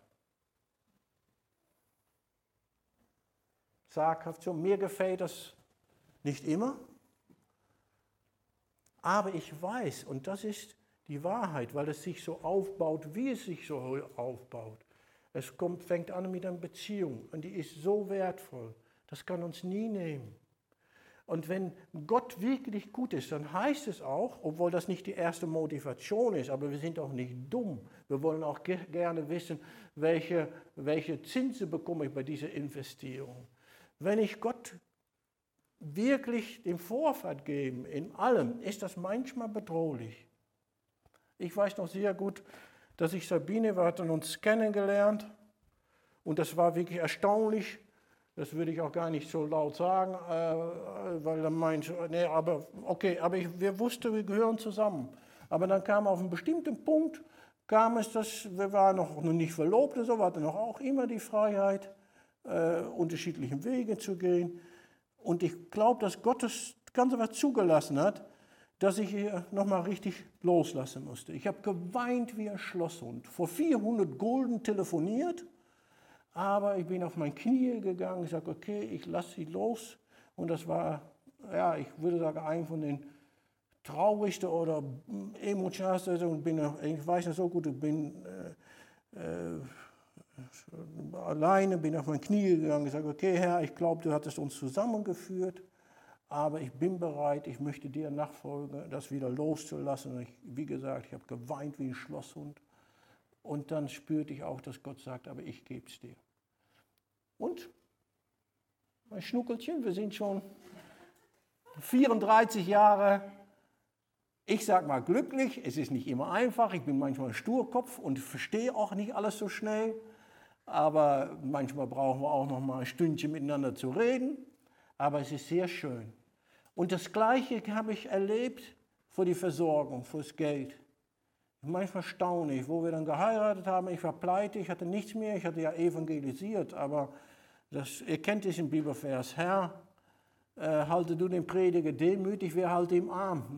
Zaghaft so, mir gefällt das nicht immer, aber ich weiß, und das ist die Wahrheit, weil es sich so aufbaut, wie es sich so aufbaut. Es fängt an mit einer Beziehung und die ist so wertvoll, das kann uns nie nehmen. Und wenn Gott wirklich gut ist, dann heißt es auch, obwohl das nicht die erste Motivation ist, aber wir sind auch nicht dumm. Wir wollen auch gerne wissen, welche Zinsen bekomme ich bei dieser Investierung. Wenn ich Gott wirklich den Vorfahrt gebe in allem, ist das manchmal bedrohlich. Ich weiß noch sehr gut, dass ich Sabine, wir hatten uns kennengelernt und das war wirklich erstaunlich. Das würde ich auch gar nicht so laut sagen, weil dann meint, nee, aber okay, aber wir wussten, wir gehören zusammen. Aber dann kam auf einen bestimmten Punkt, wir waren noch nicht verlobt und so, wir hatten noch auch immer die Freiheit, unterschiedlichen Wege zu gehen. Und ich glaube, dass Gott das Ganze was zugelassen hat, dass ich hier nochmal richtig loslassen musste. Ich habe geweint wie ein Schlosshund, vor 400 Gulden telefoniert, Aber ich bin auf meine Knie gegangen, ich sage, okay, ich lasse sie los. Und das war, ja, ich würde sagen, ein von den traurigsten oder emotionalsten. Ich weiß nicht so gut, ich bin alleine, bin auf meine Knie gegangen, ich sage, okay, Herr, ich glaube, du hattest uns zusammengeführt, aber ich bin bereit, ich möchte dir nachfolgen, das wieder loszulassen. Und wie gesagt, ich habe geweint wie ein Schlosshund. Und dann spürte ich auch, dass Gott sagt, aber ich gebe es dir. Und mein Schnuckelchen, wir sind schon 34 Jahre, ich sage mal glücklich, es ist nicht immer einfach, ich bin manchmal ein Sturkopf und verstehe auch nicht alles so schnell, aber manchmal brauchen wir auch noch mal ein Stündchen miteinander zu reden, aber es ist sehr schön. Und das Gleiche habe ich erlebt für die Versorgung, fürs Geld. Manchmal staune ich, wo wir dann geheiratet haben, ich war pleite, ich hatte nichts mehr, ich hatte ja evangelisiert, aber ihr kennt diesen Bibelvers, Herr, halte du den Prediger demütig, wer halte ihm arm.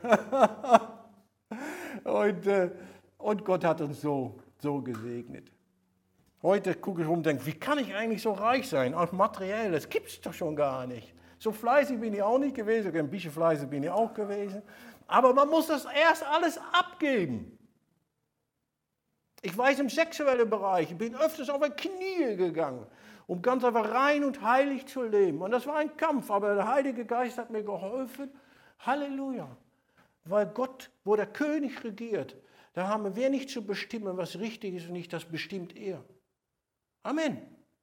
und Gott hat uns so gesegnet. Heute gucke ich rum und denke, wie kann ich eigentlich so reich sein, auch materiell, das gibt es doch schon gar nicht. So fleißig bin ich auch nicht gewesen, ein bisschen fleißig bin ich auch gewesen. Aber man muss das erst alles abgeben. Ich weiß, im sexuellen Bereich, ich bin öfters auf die Knie gegangen, um ganz einfach rein und heilig zu leben. Und das war ein Kampf, aber der Heilige Geist hat mir geholfen. Halleluja. Weil Gott, wo der König regiert, da haben wir nicht zu bestimmen, was richtig ist und nicht, das bestimmt er. Amen.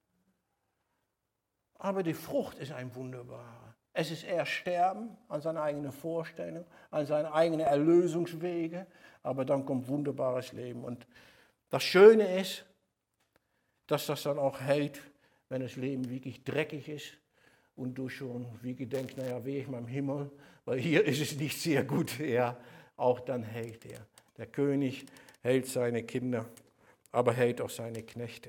Aber die Frucht ist ein wunderbarer. Es ist eher Sterben an seine eigene Vorstellung, an seine eigenen Erlösungswege, aber dann kommt wunderbares Leben. Und das Schöne ist, dass das dann auch hält, wenn das Leben wirklich dreckig ist und du schon wirklich denkst, naja, wehe ich mal im Himmel, weil hier ist es nicht sehr gut. Ja, auch dann hält er. Der König hält seine Kinder, aber hält auch seine Knechte.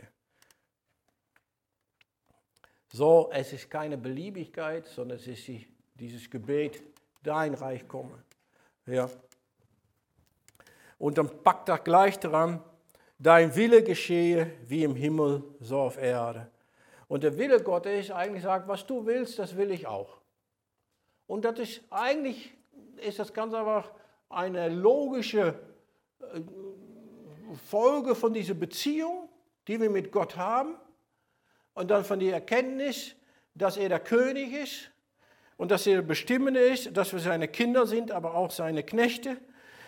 So, es ist keine Beliebigkeit, sondern es ist dieses Gebet, dein Reich komme. Ja. Und dann packt er gleich dran, dein Wille geschehe wie im Himmel, so auf Erde. Und der Wille Gottes ist eigentlich sagt, was du willst, das will ich auch. Und das ist eigentlich, ist das ganz einfach eine logische Folge von dieser Beziehung, die wir mit Gott haben. Und dann von der Erkenntnis, dass er der König ist und dass er der Bestimmende ist, dass wir seine Kinder sind, aber auch seine Knechte.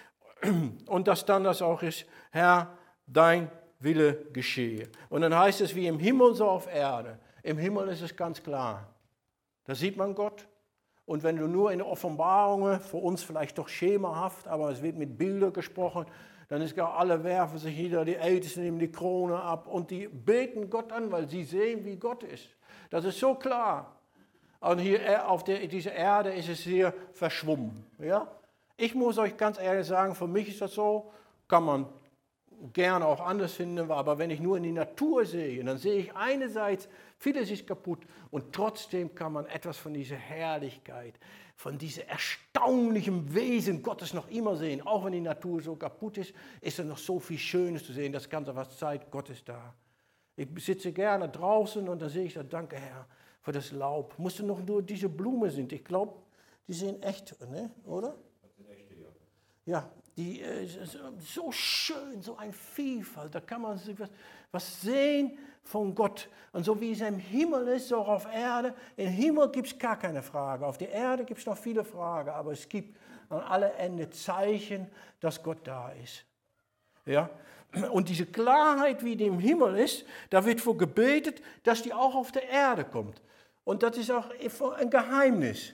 Und dass dann das auch ist, Herr, dein Wille geschehe. Und dann heißt es wie im Himmel, so auf Erde. Im Himmel ist es ganz klar. Da sieht man Gott. Und wenn du nur in Offenbarungen, für uns vielleicht doch schemahaft, aber es wird mit Bildern gesprochen, dann ist gar alle werfen sich wieder, die Ältesten nehmen die Krone ab und die beten Gott an, weil sie sehen, wie Gott ist. Das ist so klar. Und hier auf dieser Erde ist es sehr verschwommen. Ja? Ich muss euch ganz ehrlich sagen, für mich ist das so, kann man gerne auch anders finden, aber wenn ich nur in die Natur sehe, dann sehe ich einerseits, vieles ist kaputt und trotzdem kann man etwas von dieser Herrlichkeit, von diesem erstaunlichen Wesen Gottes noch immer sehen. Auch wenn die Natur so kaputt ist, ist da noch so viel Schönes zu sehen. Das Ganze, was zeigt, Gott ist da. Ich sitze gerne draußen und dann sehe ich da, danke Herr für das Laub. Musste noch nur diese Blumen sind. Ich glaube, die sind echt, ne? Oder? Das sind echte, ja. Ja, die so schön, so ein Vielfalt. Da kann man was sehen von Gott. Und so wie es im Himmel ist, so auch auf Erde. Im Himmel gibt es gar keine Frage. Auf der Erde gibt es noch viele Fragen. Aber es gibt an alle Enden Zeichen, dass Gott da ist. Ja? Und diese Klarheit, wie die im Himmel ist, da wird für gebetet, dass die auch auf der Erde kommt. Und das ist auch ein Geheimnis.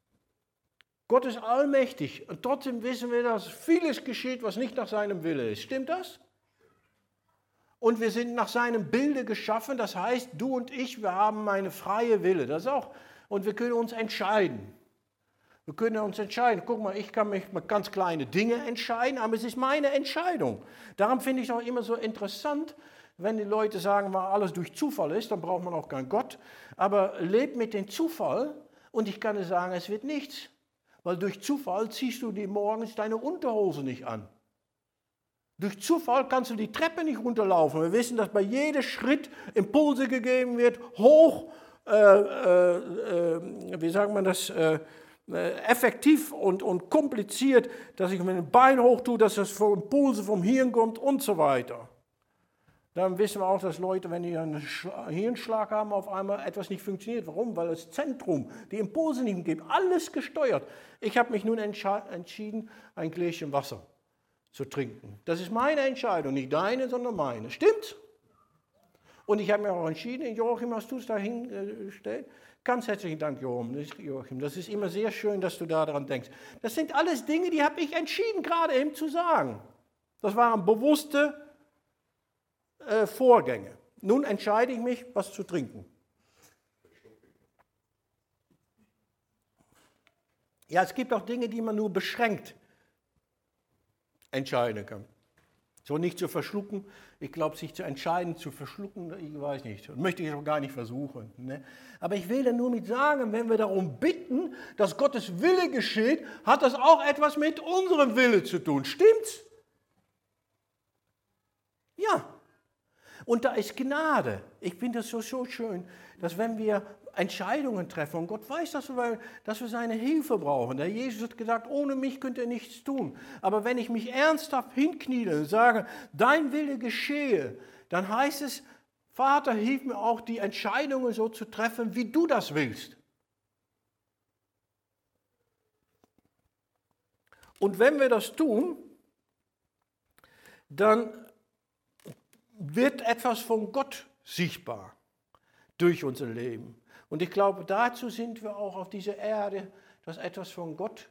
Gott ist allmächtig und trotzdem wissen wir, dass vieles geschieht, was nicht nach seinem Wille ist. Stimmt das? Und wir sind nach seinem Bilde geschaffen, das heißt, du und ich, wir haben eine freie Wille. Das auch. Und wir können uns entscheiden. Wir können uns entscheiden. Guck mal, ich kann mich mit ganz kleinen Dingen entscheiden, aber es ist meine Entscheidung. Darum finde ich es auch immer so interessant, wenn die Leute sagen, weil alles durch Zufall ist, dann braucht man auch keinen Gott. Aber lebt mit dem Zufall und ich kann dir sagen, es wird nichts. Weil durch Zufall ziehst du dir morgens deine Unterhose nicht an. Durch Zufall kannst du die Treppe nicht runterlaufen. Wir wissen, dass bei jedem Schritt Impulse gegeben wird, hoch, wie sagt man das, effektiv und kompliziert, dass ich mit dem Bein hoch tue, dass das von Impulse vom Hirn kommt und so weiter. Dann wissen wir auch, dass Leute, wenn die einen Hirnschlag haben, auf einmal etwas nicht funktioniert. Warum? Weil das Zentrum die Impulse nicht gibt. Alles gesteuert. Ich habe mich nun entschieden, ein Gläschen Wasser zu trinken. Das ist meine Entscheidung, nicht deine, sondern meine. Stimmt's? Und ich habe mir auch entschieden, Joachim, hast du es da hingestellt? Ganz herzlichen Dank, Joachim. Das ist immer sehr schön, dass du daran denkst. Das sind alles Dinge, die habe ich entschieden, gerade eben zu sagen. Das waren bewusste Vorgänge. Nun entscheide ich mich, was zu trinken. Ja, es gibt auch Dinge, die man nur beschränkt entscheiden kann. So nicht zu verschlucken. Ich glaube, sich zu entscheiden, zu verschlucken, ich weiß nicht. Das möchte ich auch gar nicht versuchen. Ne? Aber ich will da nur mit sagen, wenn wir darum bitten, dass Gottes Wille geschieht, hat das auch etwas mit unserem Wille zu tun. Stimmt's? Ja. Und da ist Gnade. Ich finde das so schön, dass wenn wir Entscheidungen treffen, und Gott weiß, dass wir seine Hilfe brauchen. Der Jesus hat gesagt, ohne mich könnt ihr nichts tun. Aber wenn ich mich ernsthaft hinkniele und sage, dein Wille geschehe, dann heißt es, Vater, hilf mir auch, die Entscheidungen so zu treffen, wie du das willst. Und wenn wir das tun, dann wird etwas von Gott sichtbar durch unser Leben. Und ich glaube, dazu sind wir auch auf dieser Erde, dass etwas von Gott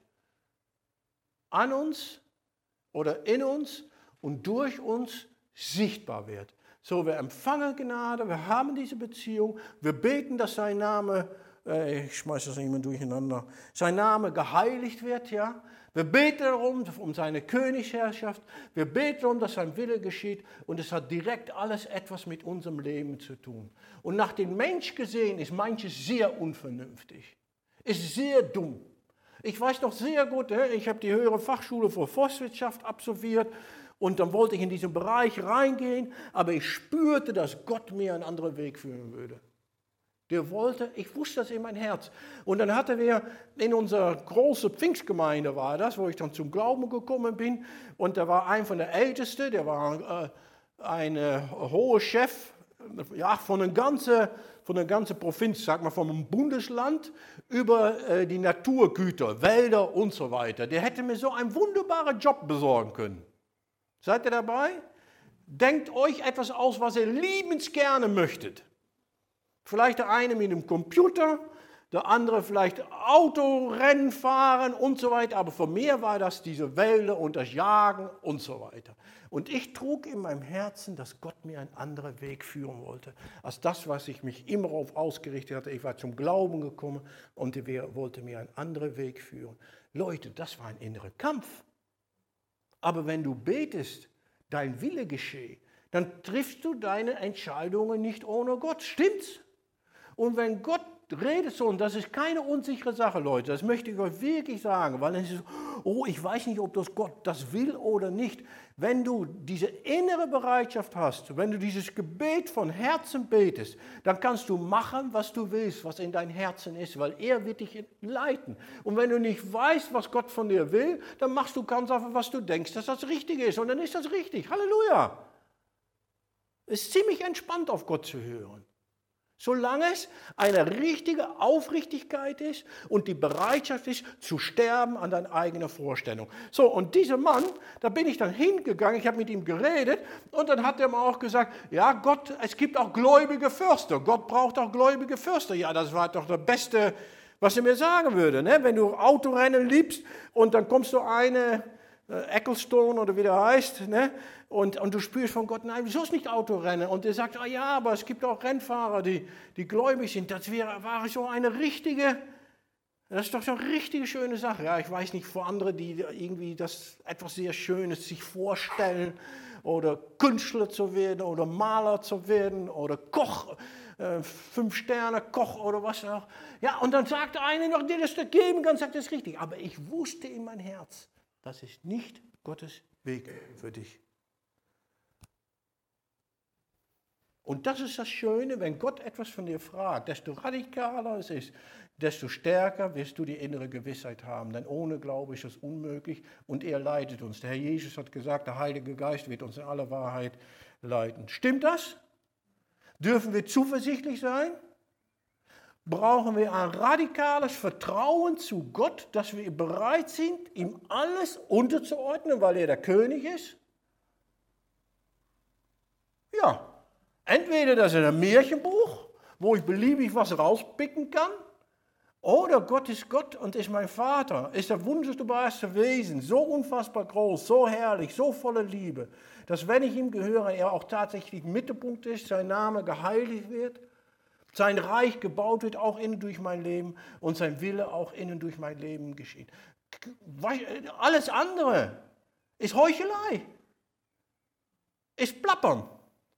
an uns oder in uns und durch uns sichtbar wird. So, wir empfangen Gnade, wir haben diese Beziehung, wir beten, dass sein Name, ich schmeiße das nicht mehr durcheinander, sein Name geheiligt wird, ja. Wir beten darum, um seine Königsherrschaft, wir beten darum, dass sein Wille geschieht und es hat direkt alles etwas mit unserem Leben zu tun. Und nach dem Mensch gesehen ist manches sehr unvernünftig, ist sehr dumm. Ich weiß noch sehr gut, ich habe die höhere Fachschule für Forstwirtschaft absolviert und dann wollte ich in diesen Bereich reingehen, aber ich spürte, dass Gott mir einen anderen Weg führen würde. Der wollte, ich wusste das in mein Herz. Und dann hatten wir in unserer großen Pfingstgemeinde, war das, wo ich dann zum Glauben gekommen bin. Und da war ein von der Ältesten, der war ein hoher Chef ja, von der ganzen Provinz, sag mal vom Bundesland, über die Naturgüter, Wälder und so weiter. Der hätte mir so einen wunderbaren Job besorgen können. Seid ihr dabei? Denkt euch etwas aus, was ihr liebensgerne möchtet. Vielleicht der eine mit dem Computer, der andere vielleicht Autorennen fahren und so weiter. Aber für mich war das diese Wälder und das Jagen und so weiter. Und ich trug in meinem Herzen, dass Gott mir einen anderen Weg führen wollte, als das, was ich mich immer auf ausgerichtet hatte. Ich war zum Glauben gekommen und er wollte mir einen anderen Weg führen. Leute, das war ein innerer Kampf. Aber wenn du betest, dein Wille geschehe, dann triffst du deine Entscheidungen nicht ohne Gott. Stimmt's? Und wenn Gott redet so, und das ist keine unsichere Sache, Leute, das möchte ich euch wirklich sagen, weil dann ist es, oh, ich weiß nicht, ob das Gott das will oder nicht. Wenn du diese innere Bereitschaft hast, wenn du dieses Gebet von Herzen betest, dann kannst du machen, was du willst, was in dein Herzen ist, weil er wird dich leiten. Und wenn du nicht weißt, was Gott von dir will, dann machst du ganz einfach, was du denkst, dass das richtig ist. Und dann ist das richtig. Halleluja! Es ist ziemlich entspannt, auf Gott zu hören. Solange es eine richtige Aufrichtigkeit ist und die Bereitschaft ist, zu sterben an deiner eigenen Vorstellung. So, und dieser Mann, da bin ich dann hingegangen, ich habe mit ihm geredet und dann hat er mir auch gesagt, ja Gott, es gibt auch gläubige Fürster, Gott braucht auch gläubige Fürster. Ja, das war doch das Beste, was er mir sagen würde. Ne? Wenn du Autorennen liebst und dann kommst du Ecclestone oder wie der heißt, ne? Und du spürst von Gott, nein, wieso ist nicht Autorennen? Und er sagt, ja, aber es gibt auch Rennfahrer, die gläubig sind. Das war so eine richtige, das ist doch so eine richtige schöne Sache. Ja, ich weiß nicht, für andere, die irgendwie das etwas sehr Schönes sich vorstellen oder Künstler zu werden oder Maler zu werden oder Koch, 5-Sterne-Koch oder was auch. Ja, und dann sagt der eine noch, dir das geben kann, sagt das richtig. Aber ich wusste in mein Herz, das ist nicht Gottes Weg für dich. Und das ist das Schöne, wenn Gott etwas von dir fragt, desto radikaler es ist, desto stärker wirst du die innere Gewissheit haben. Denn ohne Glaube ist es unmöglich und er leitet uns. Der Herr Jesus hat gesagt, der Heilige Geist wird uns in aller Wahrheit leiten. Stimmt das? Dürfen wir zuversichtlich sein? Brauchen wir ein radikales Vertrauen zu Gott, dass wir bereit sind, ihm alles unterzuordnen, weil er der König ist? Ja, entweder das ist ein Märchenbuch, wo ich beliebig was rauspicken kann, oder Gott ist Gott und ist mein Vater, ist der wunderbarste Wesen, so unfassbar groß, so herrlich, so voller Liebe, dass wenn ich ihm gehöre, er auch tatsächlich Mittelpunkt ist, sein Name geheiligt wird, sein Reich gebaut wird, auch innen durch mein Leben und sein Wille auch innen durch mein Leben geschieht. Alles andere ist Heuchelei, ist Plappern.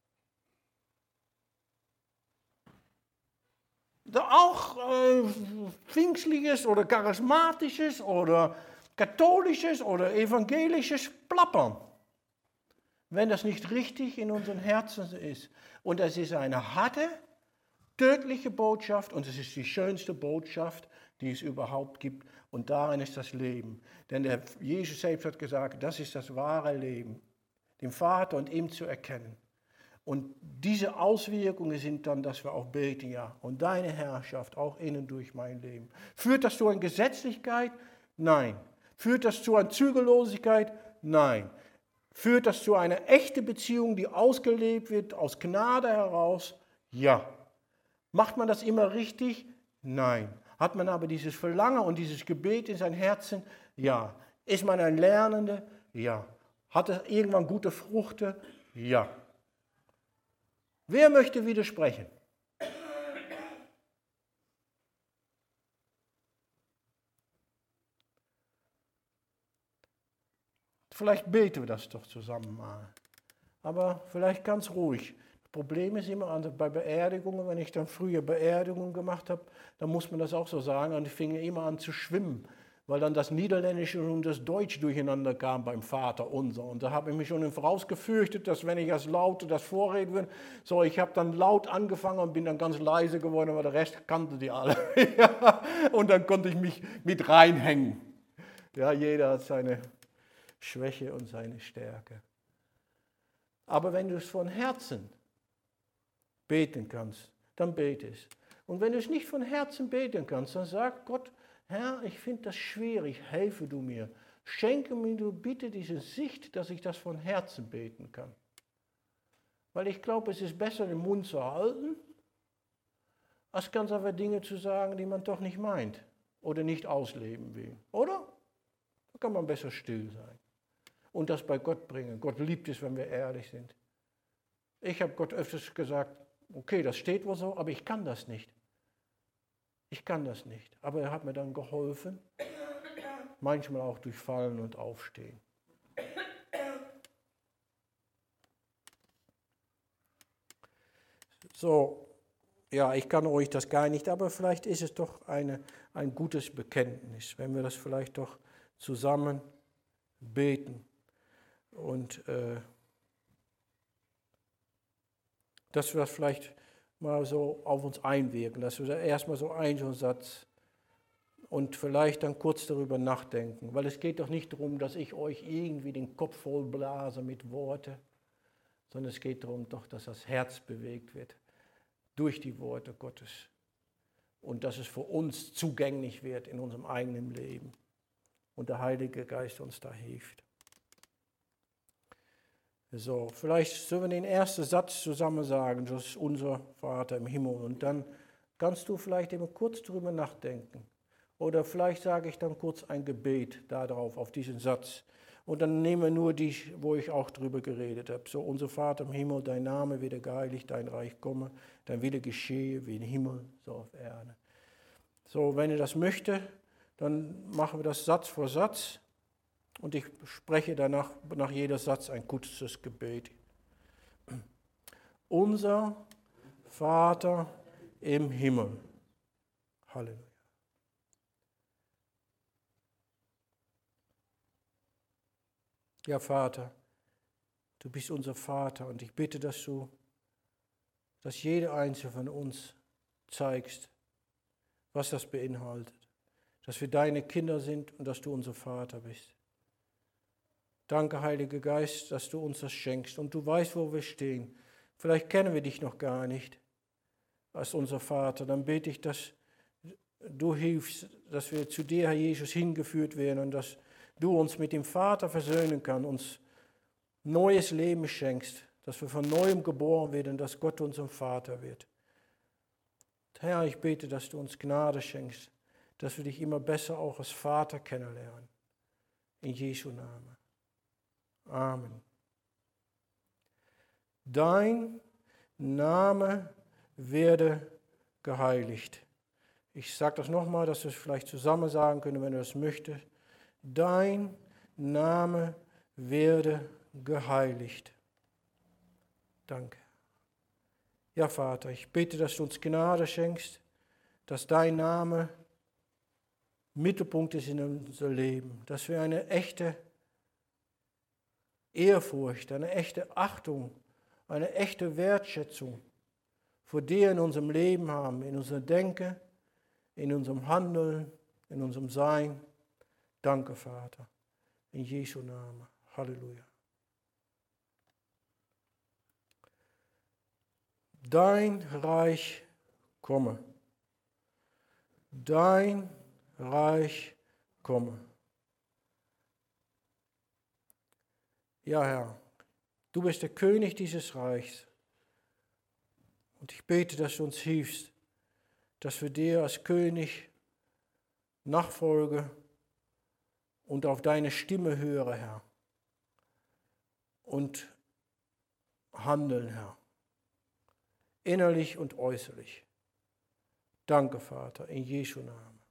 Auch pfingstliches oder charismatisches oder katholisches oder evangelisches Plappern. Wenn das nicht richtig in unseren Herzen ist. Und es ist eine harte, tödliche Botschaft und es ist die schönste Botschaft, die es überhaupt gibt. Und darin ist das Leben. Denn der Jesus selbst hat gesagt, das ist das wahre Leben, den Vater und ihm zu erkennen. Und diese Auswirkungen sind dann, dass wir auch beten, ja, und deine Herrschaft auch innen durch mein Leben. Führt das zu einer Gesetzlichkeit? Nein. Führt das zu einer Zügellosigkeit? Nein. Führt das zu einer echten Beziehung, die ausgelebt wird, aus Gnade heraus? Ja. Macht man das immer richtig? Nein. Hat man aber dieses Verlangen und dieses Gebet in sein Herzen? Ja. Ist man ein Lernender? Ja. Hat es irgendwann gute Früchte? Ja. Wer möchte widersprechen? Vielleicht beten wir das doch zusammen mal. Aber vielleicht ganz ruhig. Das Problem ist immer, also bei Beerdigungen, wenn ich dann früher Beerdigungen gemacht habe, dann muss man das auch so sagen, und ich fing immer an zu schwimmen, weil dann das Niederländische und das Deutsch durcheinander kam beim Vater unser. Und da habe ich mich schon im Voraus gefürchtet, dass wenn ich das laut das vorreden würde, so ich habe dann laut angefangen und bin dann ganz leise geworden, aber der Rest kannte die alle. Ja, und dann konnte ich mich mit reinhängen. Ja, jeder hat seine Schwäche und seine Stärke. Aber wenn du es von Herzen beten kannst, dann bete es. Und wenn du es nicht von Herzen beten kannst, dann sag Gott, Herr, ich finde das schwierig, helfe du mir. Schenke mir du bitte diese Sicht, dass ich das von Herzen beten kann. Weil ich glaube, es ist besser, den Mund zu halten, als ganz einfach Dinge zu sagen, die man doch nicht meint oder nicht ausleben will. Oder? Da kann man besser still sein und das bei Gott bringen. Gott liebt es, wenn wir ehrlich sind. Ich habe Gott öfters gesagt, okay, das steht wohl so, aber ich kann das nicht. Ich kann das nicht. Aber er hat mir dann geholfen, manchmal auch durch Fallen und Aufstehen. So, ja, ich kann euch das gar nicht, aber vielleicht ist es doch ein gutes Bekenntnis, wenn wir das vielleicht doch zusammen beten und dass wir das vielleicht mal so auf uns einwirken, dass wir da erstmal so einen Satz und vielleicht dann kurz darüber nachdenken, weil es geht doch nicht darum, dass ich euch irgendwie den Kopf voll blase mit Worten, sondern es geht darum doch, dass das Herz bewegt wird durch die Worte Gottes und dass es für uns zugänglich wird in unserem eigenen Leben und der Heilige Geist uns da hilft. So, vielleicht sollen wir den ersten Satz zusammen sagen, das ist unser Vater im Himmel. Und dann kannst du vielleicht immer kurz drüber nachdenken. Oder vielleicht sage ich dann kurz ein Gebet darauf, auf diesen Satz. Und dann nehmen wir nur die, wo ich auch drüber geredet habe. So, unser Vater im Himmel, dein Name werde geheiligt, dein Reich komme, dein Wille geschehe, wie im Himmel, so auf Erde. So, wenn ihr das möchtet, dann machen wir das Satz vor Satz. Und ich spreche danach, nach jeder Satz ein kurzes Gebet. Unser Vater im Himmel. Halleluja. Ja, Vater, du bist unser Vater und ich bitte, dass du dass jeder einzelne von uns zeigst, was das beinhaltet. Dass wir deine Kinder sind und dass du unser Vater bist. Danke, Heiliger Geist, dass du uns das schenkst. Und du weißt, wo wir stehen. Vielleicht kennen wir dich noch gar nicht als unser Vater. Dann bete ich, dass du hilfst, dass wir zu dir, Herr Jesus, hingeführt werden und dass du uns mit dem Vater versöhnen kannst, uns neues Leben schenkst, dass wir von Neuem geboren werden, dass Gott unser Vater wird. Herr, ich bete, dass du uns Gnade schenkst, dass wir dich immer besser auch als Vater kennenlernen. In Jesu Namen. Amen. Dein Name werde geheiligt. Ich sage das nochmal, dass wir es vielleicht zusammen sagen können, wenn du das möchtest. Dein Name werde geheiligt. Danke. Ja, Vater, ich bete, dass du uns Gnade schenkst, dass dein Name Mittelpunkt ist in unserem Leben, dass wir eine echte Ehrfurcht, eine echte Achtung, eine echte Wertschätzung vor dir in unserem Leben haben, in unserem Denken, in unserem Handeln, in unserem Sein. Danke, Vater. In Jesu Namen. Halleluja. Dein Reich komme. Dein Reich komme. Ja, Herr, du bist der König dieses Reichs. Und ich bete, dass du uns hilfst, dass wir dir als König nachfolgen und auf deine Stimme hören, Herr. Und handeln, Herr. Innerlich und äußerlich. Danke, Vater, in Jesu Namen.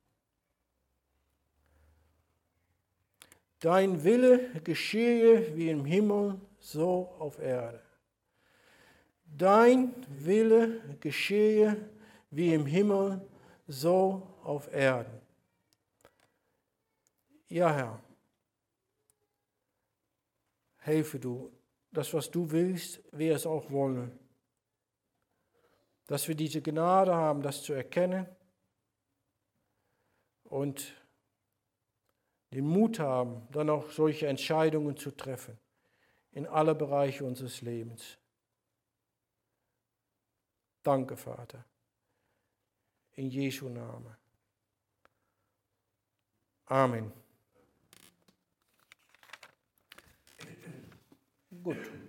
Dein Wille geschehe wie im Himmel, so auf Erde. Dein Wille geschehe wie im Himmel, so auf Erden. Ja, Herr, helfe du, das, was du willst, wir es auch wollen. Dass wir diese Gnade haben, das zu erkennen und den Mut haben, dann auch solche Entscheidungen zu treffen in alle Bereiche unseres Lebens. Danke, Vater. In Jesu Namen. Amen. Gut.